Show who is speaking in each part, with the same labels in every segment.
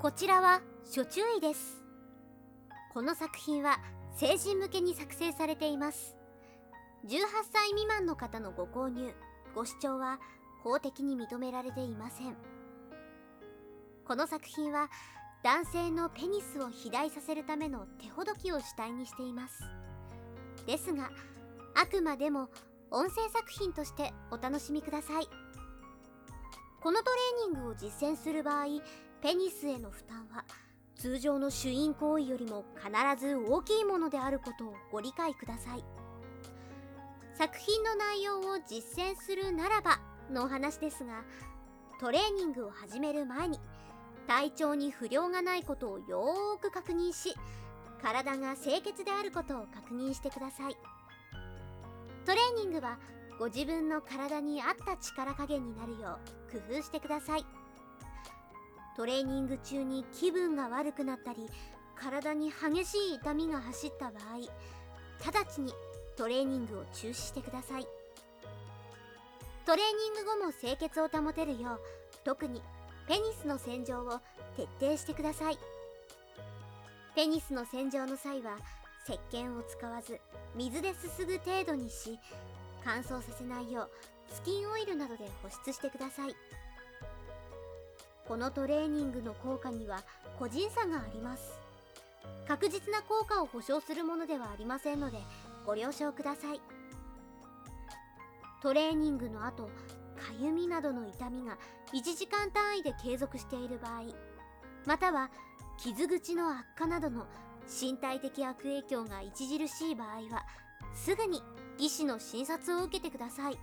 Speaker 1: こちらは諸注意です。この作品は成人向けに作成されています。18歳未満の方のご購入、ご視聴は法的に認められていません。この作品は男性のペニスを肥大させるための手ほどきを主体にしています。ですが、あくまでも音声作品としてお楽しみください。このトレーニングを実践する場合、ペニスへの負担は通常の手淫行為よりも必ず大きいものであることをご理解ください。作品の内容を実践するならばのお話ですが、トレーニングを始める前に体調に不良がないことをよーく確認し、体が清潔であることを確認してください。トレーニングはご自分の体に合った力加減になるよう工夫してください。トレーニング中に気分が悪くなったり、体に激しい痛みが走った場合、直ちにトレーニングを中止してください。トレーニング後も清潔を保てるよう、特にペニスの洗浄を徹底してください。ペニスの洗浄の際は石鹸を使わず水ですすぐ程度にし、乾燥させないようスキンオイルなどで保湿してください。このトレーニングの効果には個人差があります。確実な効果を保証するものではありませんのでご了承ください。トレーニングの後、かゆみなどの痛みが1時間単位で継続している場合、または傷口の悪化などの身体的悪影響が著しい場合は、すぐに医師の診察を受けてください。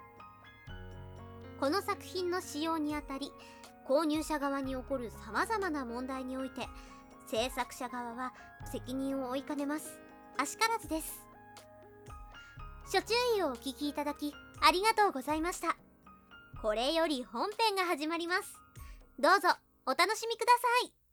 Speaker 1: この作品の使用にあたり、購入者側に起こるさまざまな問題において、制作者側は責任を負いかねます。あしからずです。諸注意をお聞きいただきありがとうございました。これより本編が始まります。どうぞお楽しみください。